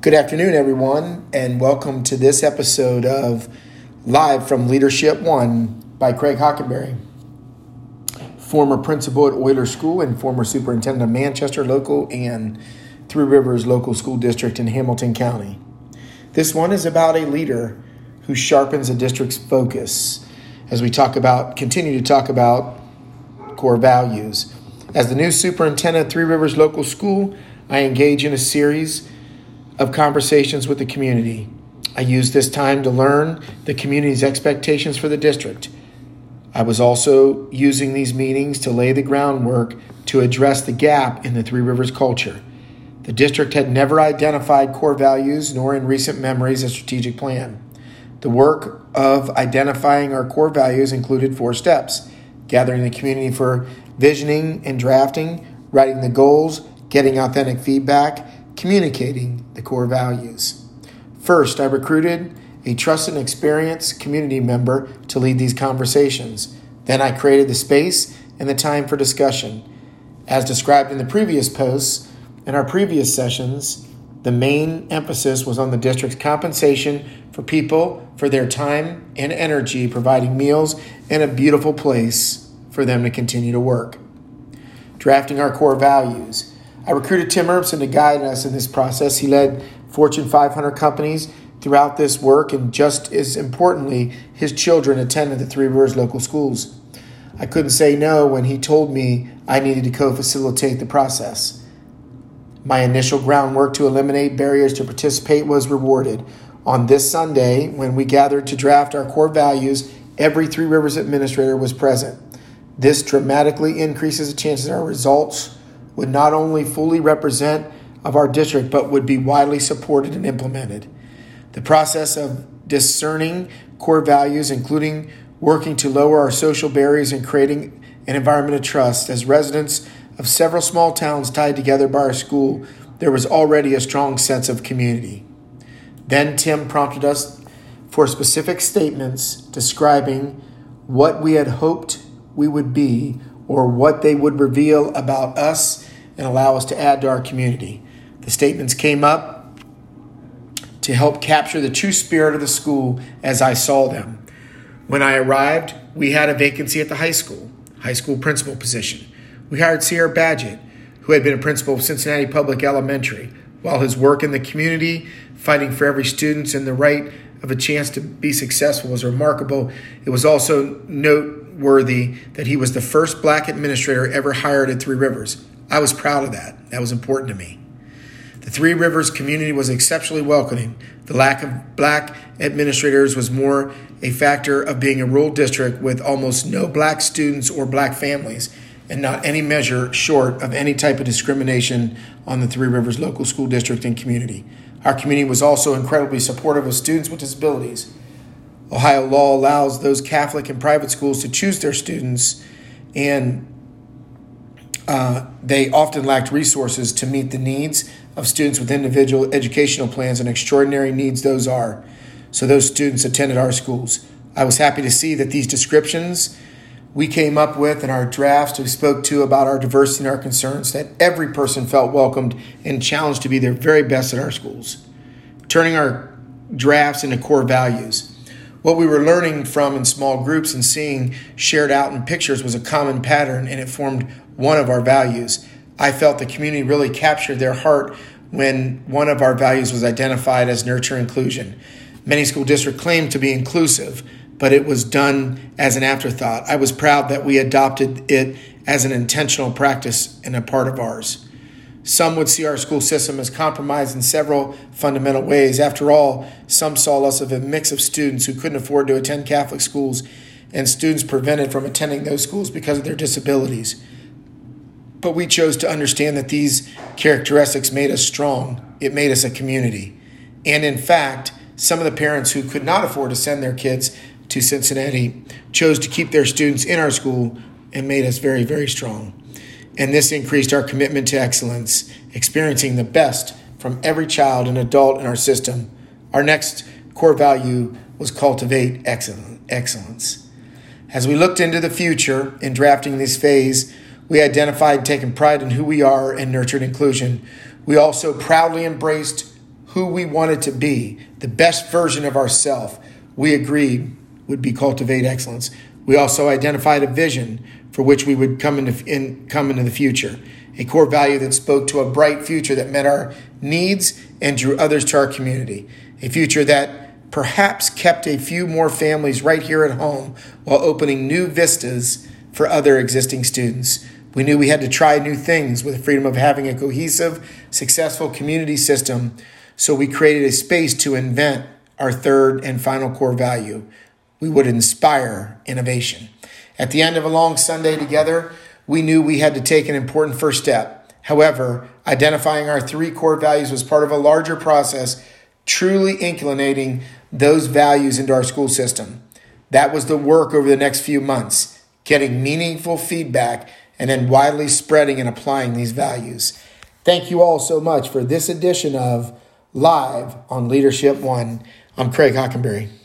Good afternoon, everyone, and welcome to this episode of Live from Leadership One by Craig Hockenberry, former principal at Oyler School and former superintendent of Manchester Local and Three Rivers Local School District in Hamilton County. This one is about a leader who sharpens a district's focus as we continue to talk about core values. As the new superintendent at Three Rivers Local School, I engage in a series of conversations with the community. I use this time to learn the community's expectations for the district. I was also using these meetings to lay the groundwork to address the gap in the Three Rivers culture. The district had never identified core values, nor in recent memories a strategic plan. The work of identifying our core values included 4 steps: gathering the community for visioning and drafting, writing the goals, getting authentic feedback, communicating the core values. First, I recruited a trusted and experienced community member to lead these conversations. Then I created the space and the time for discussion. As described in the previous posts, in our previous sessions, the main emphasis was on the district's compensation for people for their time and energy, providing meals and a beautiful place for them to continue to work. Drafting our core values. I recruited Tim Erbsen to guide us in this process. He led Fortune 500 companies throughout this work, and just as importantly, his children attended the Three Rivers Local Schools. I couldn't say no when he told me I needed to co-facilitate the process. My initial groundwork to eliminate barriers to participate was rewarded. On this Sunday, when we gathered to draft our core values, every Three Rivers administrator was present. This dramatically increases the chances our results would not only fully represent of our district, but would be widely supported and implemented. The process of discerning core values, including working to lower our social barriers and creating an environment of trust. As residents of several small towns tied together by our school, there was already a strong sense of community. Then Tim prompted us for specific statements describing what we had hoped we would be, or what they would reveal about us and allow us to add to our community. The statements came up to help capture the true spirit of the school as I saw them. When I arrived, we had a vacancy at the high school principal position. We hired Sierra Badgett, who had been a principal of Cincinnati Public Elementary. While his work in the community, fighting for every student and the right of a chance to be successful was remarkable, it was also noteworthy that he was the first Black administrator ever hired at Three Rivers. I was proud of that. That was important to me. The Three Rivers community was exceptionally welcoming. The lack of Black administrators was more a factor of being a rural district with almost no Black students or Black families, and not any measure short of any type of discrimination on the Three Rivers Local School District and community. Our community was also incredibly supportive of students with disabilities. Ohio law allows those Catholic and private schools to choose their students, and they often lacked resources to meet the needs of students with individual educational plans, and extraordinary needs those are. So those students attended our schools. I was happy to see that these descriptions we came up with in our drafts we spoke to about our diversity and our concerns, that every person felt welcomed and challenged to be their very best at our schools. Turning our drafts into core values. What we were learning from in small groups and seeing shared out in pictures was a common pattern, and it formed one of our values. I felt the community really captured their heart when one of our values was identified as nurture inclusion. Many school districts claim to be inclusive, but it was done as an afterthought. I was proud that we adopted it as an intentional practice and a part of ours. Some would see our school system as compromised in several fundamental ways. After all, some saw us as a mix of students who couldn't afford to attend Catholic schools and students prevented from attending those schools because of their disabilities. But we chose to understand that these characteristics made us strong. It made us a community. And in fact, some of the parents who could not afford to send their kids to Cincinnati chose to keep their students in our school and made us very, very strong. And this increased our commitment to excellence, experiencing the best from every child and adult in our system. Our next core value was cultivate excellence. As we looked into the future in drafting this phase, we identified taking pride in who we are and nurtured inclusion. We also proudly embraced who we wanted to be, the best version of ourselves, we agreed would be cultivate excellence. We also identified a vision for which we would come into the future, a core value that spoke to a bright future that met our needs and drew others to our community, a future that perhaps kept a few more families right here at home while opening new vistas for other existing students. We knew we had to try new things with the freedom of having a cohesive, successful community system, so we created a space to invent our third and final core value. We would inspire innovation. At the end of a long Sunday together, we knew we had to take an important first step. However, identifying our three core values was part of a larger process, truly inculcating those values into our school system. That was the work over the next few months, getting meaningful feedback and then widely spreading and applying these values. Thank you all so much for this edition of Live on Leadership One. I'm Craig Hockenberry.